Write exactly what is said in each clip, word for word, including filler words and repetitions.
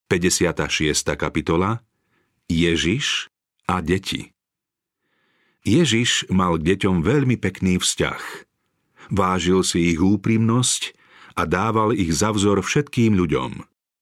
päťdesiata šiesta kapitola Ježiš a deti. Ježiš mal k deťom veľmi pekný vzťah. Vážil si ich úprimnosť a dával ich za vzor všetkým ľuďom.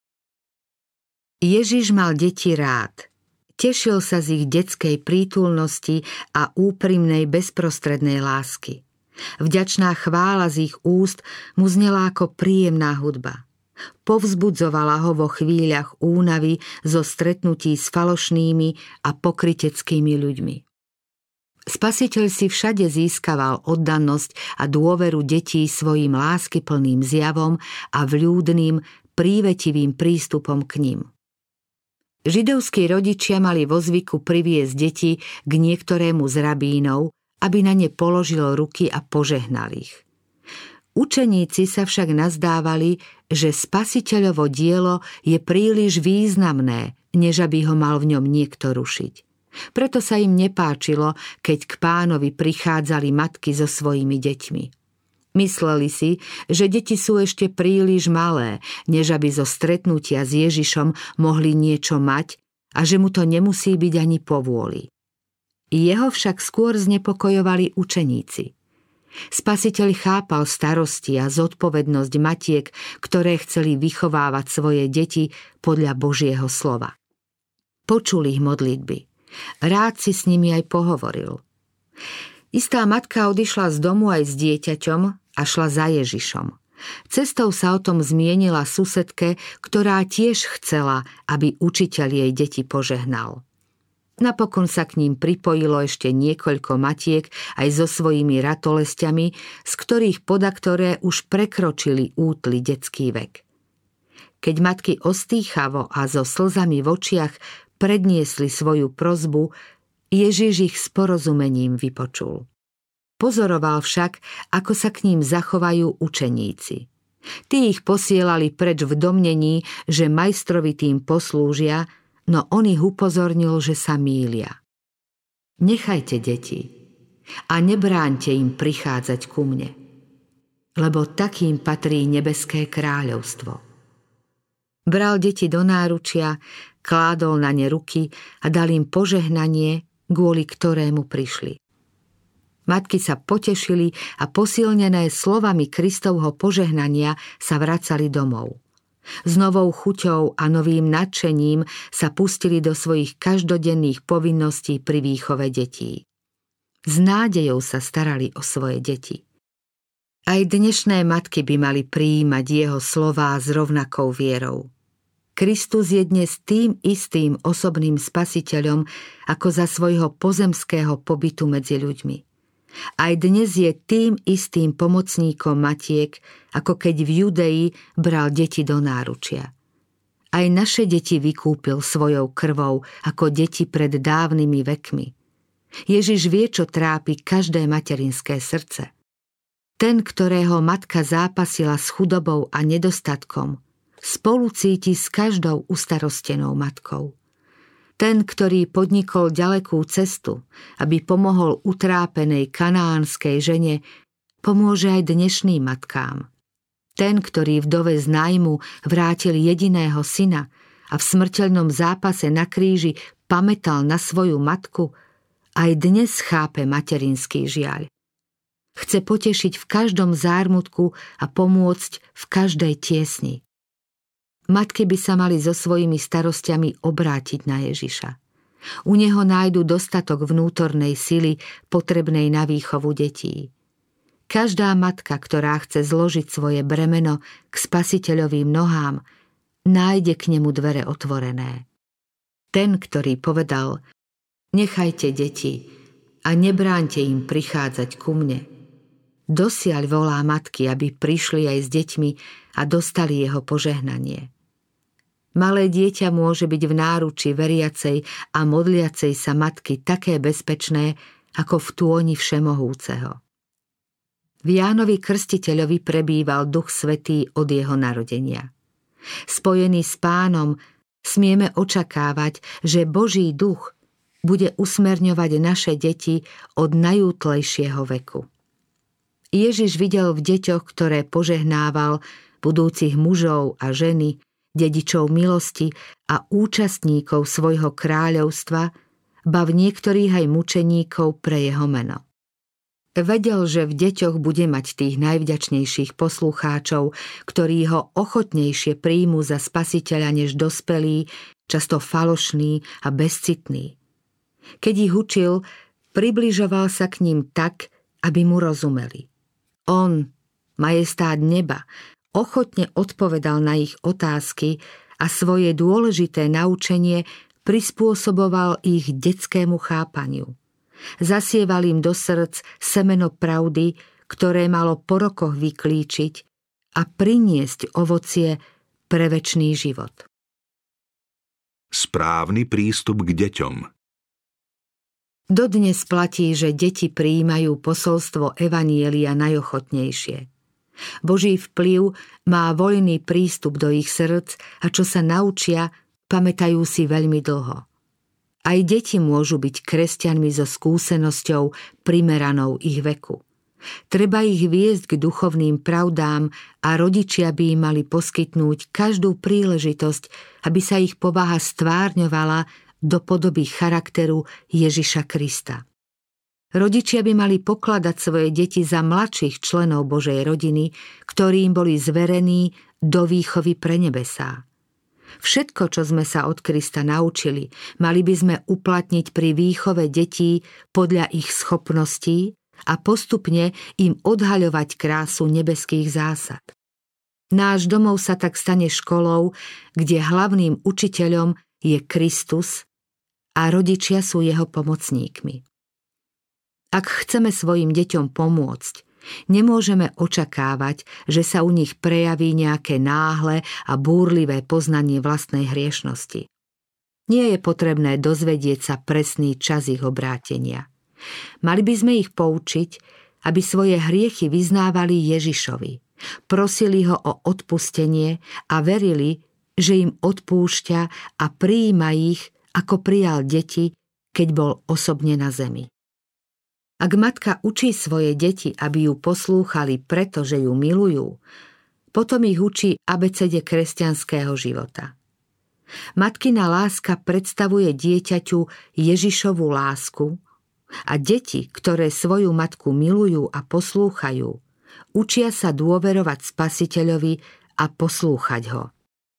Ježiš mal deti rád. Tešil sa z ich detskej prítulnosti a úprimnej bezprostrednej lásky. Vďačná chvála z ich úst mu znela ako príjemná hudba. Povzbudzovala ho vo chvíľach únavy zo stretnutí s falošnými a pokryteckými ľuďmi. Spasiteľ si všade získaval oddanosť a dôveru detí svojim láskyplným zjavom a vľúdnym, prívetivým prístupom k nim. Židovskí rodičia mali vo zvyku priviesť deti k niektorému z rabínov, aby na ne položil ruky a požehnal ich. Učeníci sa však nazdávali, že Spasiteľovo dielo je príliš významné, než aby ho mal v ňom niekto rušiť. Preto sa im nepáčilo, keď k Pánovi prichádzali matky so svojimi deťmi. Mysleli si, že deti sú ešte príliš malé, než aby zo stretnutia s Ježišom mohli niečo mať a že mu to nemusí byť ani povôli. Jeho však skôr znepokojovali učeníci. Spasiteľ chápal starosti a zodpovednosť matiek, ktoré chceli vychovávať svoje deti podľa Božieho slova. Počul ich modlitby. Rád si s nimi aj pohovoril. Istá matka odišla z domu aj s dieťaťom a šla za Ježišom. Cestou sa o tom zmienila susedke, ktorá tiež chcela, aby učiteľ jej deti požehnal. Napokon sa k ním pripojilo ešte niekoľko matiek aj so svojimi ratolesťami, z ktorých podaktoré už prekročili útly detský vek. Keď matky ostýchavo a so slzami v očiach predniesli svoju prosbu, Ježiš ich s porozumením vypočul. Pozoroval však, ako sa k ním zachovajú učeníci. Tí ich posielali preč v domnení, že majstrovi tým poslúžia, no on ich upozornil, že sa mýlia. Nechajte deti a nebráňte im prichádzať ku mne, lebo takým patrí nebeské kráľovstvo. Bral deti do náručia, kládol na ne ruky a dal im požehnanie, kvôli ktorému prišli. Matky sa potešili a posilnené slovami Kristovho požehnania sa vracali domov. S novou chuťou a novým nadšením sa pustili do svojich každodenných povinností pri výchove detí. S nádejou sa starali o svoje deti. Aj dnešné matky by mali prijímať jeho slová s rovnakou vierou. Kristus je dnes tým istým osobným spasiteľom, ako za svojho pozemského pobytu medzi ľuďmi. Aj dnes je tým istým pomocníkom matiek, ako keď v Judei bral deti do náručia. Aj naše deti vykúpil svojou krvou, ako deti pred dávnymi vekmi. Ježiš vie, čo trápi každé materinské srdce. Ten, ktorého matka zápasila s chudobou a nedostatkom, spolu cíti s každou ustarostenou matkou. Ten, ktorý podnikol ďalekú cestu, aby pomohol utrápenej kanánskej žene, pomôže aj dnešným matkám. Ten, ktorý vdove z nájmu vrátil jediného syna a v smrteľnom zápase na kríži pamätal na svoju matku, aj dnes chápe materinský žiaľ. Chce potešiť v každom zármutku a pomôcť v každej tiesni. Matky by sa mali so svojimi starostiami obrátiť na Ježiša. U neho nájdu dostatok vnútornej sily potrebnej na výchovu detí. Každá matka, ktorá chce zložiť svoje bremeno k Spasiteľovým nohám, nájde k nemu dvere otvorené. Ten, ktorý povedal: nechajte deti a nebráňte im prichádzať ku mne, dosiaľ volá matky, aby prišli aj s deťmi a dostali jeho požehnanie. Malé dieťa môže byť v náruči veriacej a modliacej sa matky také bezpečné, ako v tôni Všemohúceho. V Jánovi Krstiteľovi prebýval Duch Svätý od jeho narodenia. Spojení s Pánom smieme očakávať, že Boží duch bude usmerňovať naše deti od najútlejšieho veku. Ježiš videl v deťoch, ktoré požehnával, budúcich mužov a ženy, dedičov milosti a účastníkov svojho kráľovstva, ba v niektorých aj mučeníkov pre jeho meno. Vedel, že v deťoch bude mať tých najvďačnejších poslucháčov, ktorí ho ochotnejšie príjmu za spasiteľa než dospelí, často falošní a bezcitní. Keď ich učil, približoval sa k ním tak, aby mu rozumeli. On, majestát neba, ochotne odpovedal na ich otázky a svoje dôležité naučenie prispôsoboval ich detskému chápaniu. Zasieval im do srdc semeno pravdy, ktoré malo po rokoch vyklíčiť a priniesť ovocie pre večný život. Správny prístup k deťom. Dodnes platí, že deti prijímajú posolstvo evanjelia najochotnejšie. Boží vplyv má voľný prístup do ich srdc a čo sa naučia, pamätajú si veľmi dlho. Aj deti môžu byť kresťanmi so skúsenosťou primeranou ich veku. Treba ich viesť k duchovným pravdám a rodičia by im mali poskytnúť každú príležitosť, aby sa ich povaha stvárňovala do podoby charakteru Ježiša Krista. Rodičia by mali pokladať svoje deti za mladších členov Božej rodiny, ktorí im boli zverení do výchovy pre nebesá. Všetko, čo sme sa od Krista naučili, mali by sme uplatniť pri výchove detí podľa ich schopností a postupne im odhaľovať krásu nebeských zásad. Náš domov sa tak stane školou, kde hlavným učiteľom je Kristus a rodičia sú jeho pomocníkmi. Ak chceme svojim deťom pomôcť, nemôžeme očakávať, že sa u nich prejaví nejaké náhle a búrlivé poznanie vlastnej hriešnosti. Nie je potrebné dozvedieť sa presný čas ich obrátenia. Mali by sme ich poučiť, aby svoje hriechy vyznávali Ježišovi, prosili ho o odpustenie a verili, že im odpúšťa a prijíma ich, ako prijal deti, keď bol osobne na zemi. Ak matka učí svoje deti, aby ju poslúchali, pretože ju milujú, potom ich učí abecede kresťanského života. Matkina láska predstavuje dieťaťu Ježišovu lásku a deti, ktoré svoju matku milujú a poslúchajú, učia sa dôverovať Spasiteľovi a poslúchať ho.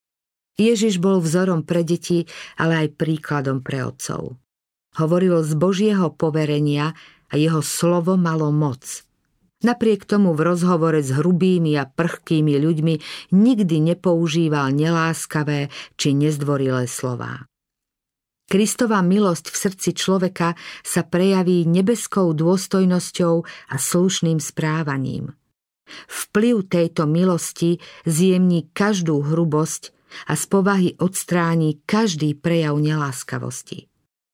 Ježiš bol vzorom pre deti, ale aj príkladom pre otcov. Hovoril z Božieho poverenia a jeho slovo malo moc. Napriek tomu v rozhovore s hrubými a prchkými ľuďmi nikdy nepoužíval neláskavé či nezdvorilé slová. Kristova milosť v srdci človeka sa prejaví nebeskou dôstojnosťou a slušným správaním. Vplyv tejto milosti zjemní každú hrubosť a z povahy odstráni každý prejav neláskavosti.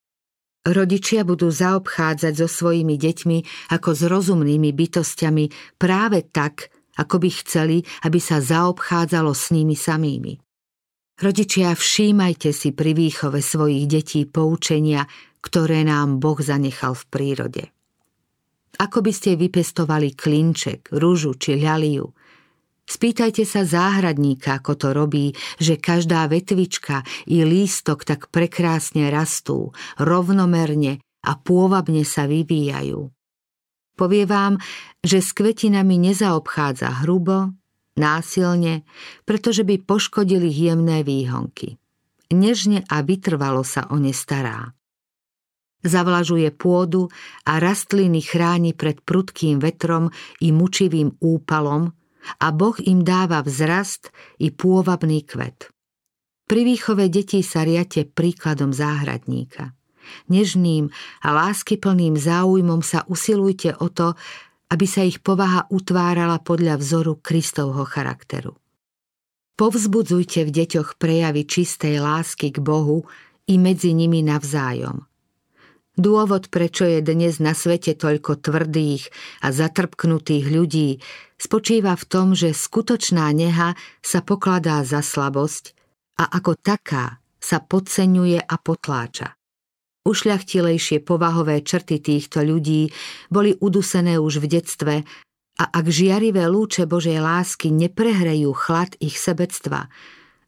Rodičia budú zaobchádzať so svojimi deťmi ako s rozumnými bytostiami práve tak, ako by chceli, aby sa zaobchádzalo s nimi samými. Rodičia, všímajte si pri výchove svojich detí poučenia, ktoré nám Boh zanechal v prírode. Ako by ste vypestovali klinček, ružu či ľaliu, spýtajte sa záhradníka, ako to robí, že každá vetvička i lístok tak prekrásne rastú, rovnomerne a pôvabne sa vyvíjajú. Povie vám, že s kvetinami nezaobchádza hrubo, násilne, pretože by poškodili jemné výhonky. Nežne a vytrvalo sa o ne stará. Zavlažuje pôdu a rastliny chráni pred prudkým vetrom i mučivým úpalom, a Boh im dáva vzrast i pôvabný kvet. Pri výchove detí sa riate príkladom záhradníka. Nežným a láskyplným záujmom sa usilujte o to, aby sa ich povaha utvárala podľa vzoru Kristovho charakteru. Povzbudzujte v deťoch prejavy čistej lásky k Bohu i medzi nimi navzájom. Dôvod, prečo je dnes na svete toľko tvrdých a zatrpknutých ľudí, spočíva v tom, že skutočná neha sa pokladá za slabosť a ako taká sa podceňuje a potláča. Ušľachtilejšie povahové črty týchto ľudí boli udusené už v detstve a ak žiarivé lúče Božej lásky neprehrejú chlad ich sebectva,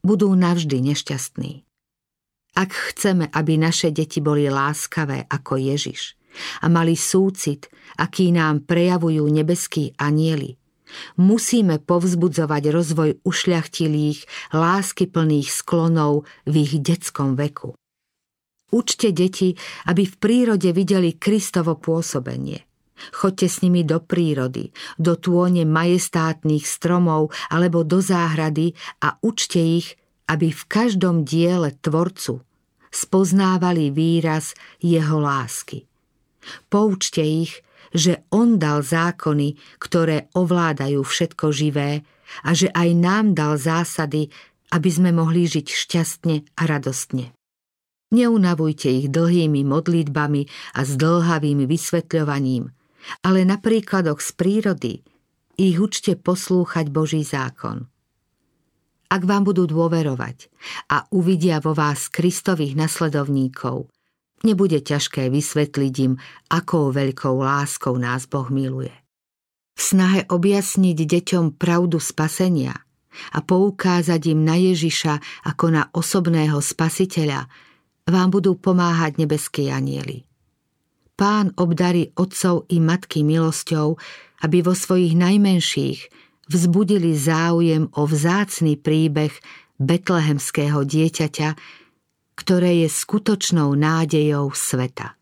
budú navždy nešťastní. Ak chceme, aby naše deti boli láskavé ako Ježiš a mali súcit, aký nám prejavujú nebeskí anjeli, musíme povzbudzovať rozvoj ušľachtilých, láskyplných sklonov v ich detskom veku. Učte deti, aby v prírode videli Kristovo pôsobenie. Choďte s nimi do prírody, do tône majestátnych stromov alebo do záhrady a učte ich, aby v každom diele Tvorcu spoznávali výraz jeho lásky. Poučte ich, že on dal zákony, ktoré ovládajú všetko živé a že aj nám dal zásady, aby sme mohli žiť šťastne a radostne. Neunavujte ich dlhými modlitbami a zdĺhavým vysvetľovaním, ale na príkladoch z prírody ich učte poslúchať Boží zákon. Ak vám budú dôverovať a uvidia vo vás Kristových nasledovníkov, nebude ťažké vysvetliť im, akou veľkou láskou nás Boh miluje. V snahe objasniť deťom pravdu spasenia a poukázať im na Ježiša ako na osobného spasiteľa vám budú pomáhať nebeskí anjeli. Pán obdarí otcov i matky milosťou, aby vo svojich najmenších vzbudili záujem o vzácny príbeh betlehemského dieťaťa, ktoré je skutočnou nádejou sveta.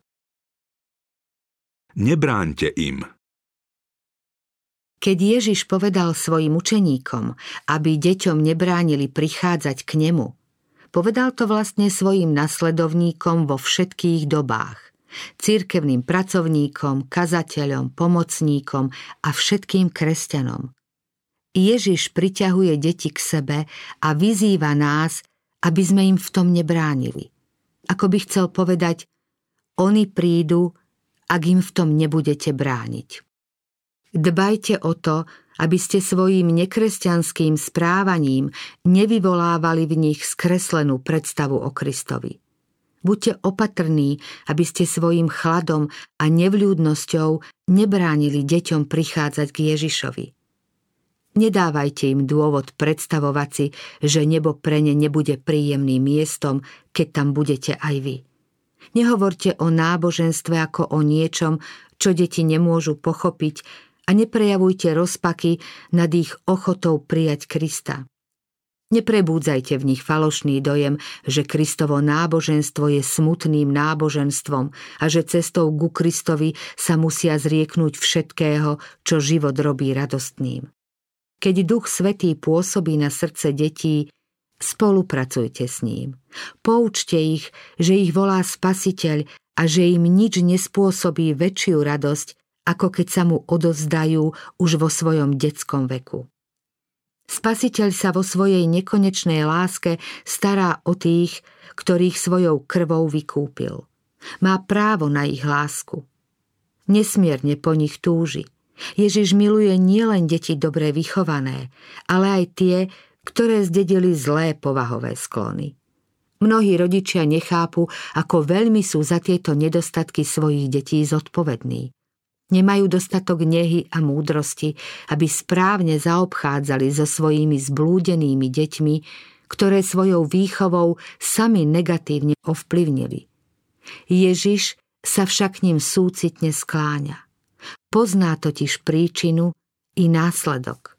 Nebráňte im. Keď Ježiš povedal svojim učeníkom, aby deťom nebránili prichádzať k nemu, povedal to vlastne svojim nasledovníkom vo všetkých dobách. Cirkevným pracovníkom, kazateľom, pomocníkom a všetkým kresťanom. Ježiš priťahuje deti k sebe a vyzýva nás, aby sme im v tom nebránili. Ako by chcel povedať, oni prídu, ak im v tom nebudete brániť. Dbajte o to, aby ste svojím nekresťanským správaním nevyvolávali v nich skreslenú predstavu o Kristovi. Buďte opatrní, aby ste svojím chladom a nevľúdnosťou nebránili deťom prichádzať k Ježišovi. Nedávajte im dôvod predstavovať si, že nebo pre ne nebude príjemným miestom, keď tam budete aj vy. Nehovorte o náboženstve ako o niečom, čo deti nemôžu pochopiť a neprejavujte rozpaky nad ich ochotou prijať Krista. Neprebúdzajte v nich falošný dojem, že Kristovo náboženstvo je smutným náboženstvom a že cestou ku Kristovi sa musia zrieknúť všetkého, čo život robí radostným. Keď Duch Svätý pôsobí na srdce detí, spolupracujte s ním. Poučte ich, že ich volá Spasiteľ a že im nič nespôsobí väčšiu radosť, ako keď sa mu odovzdajú už vo svojom detskom veku. Spasiteľ sa vo svojej nekonečnej láske stará o tých, ktorých svojou krvou vykúpil. Má právo na ich lásku. Nesmierne po nich túži. Ježiš miluje nielen deti dobre vychované, ale aj tie, ktoré zdedili zlé povahové sklony. Mnohí rodičia nechápu, ako veľmi sú za tieto nedostatky svojich detí zodpovední. Nemajú dostatok nehy a múdrosti, aby správne zaobchádzali so svojimi zblúdenými deťmi, ktoré svojou výchovou sami negatívne ovplyvnili. Ježiš sa však k ním súcitne skláňa. Pozná totiž príčinu i následok.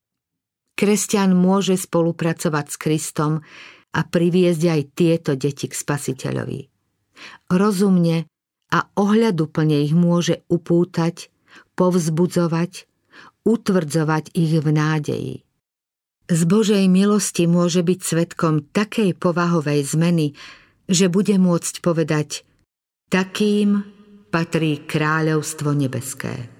Kresťan môže spolupracovať s Kristom a priviesť aj tieto deti k Spasiteľovi. Rozumne a ohľaduplne ich môže upútať, povzbudzovať, utvrdzovať ich v nádeji. Z Božej milosti môže byť svedkom takej povahovej zmeny, že bude môcť povedať: takým patrí kráľovstvo nebeské.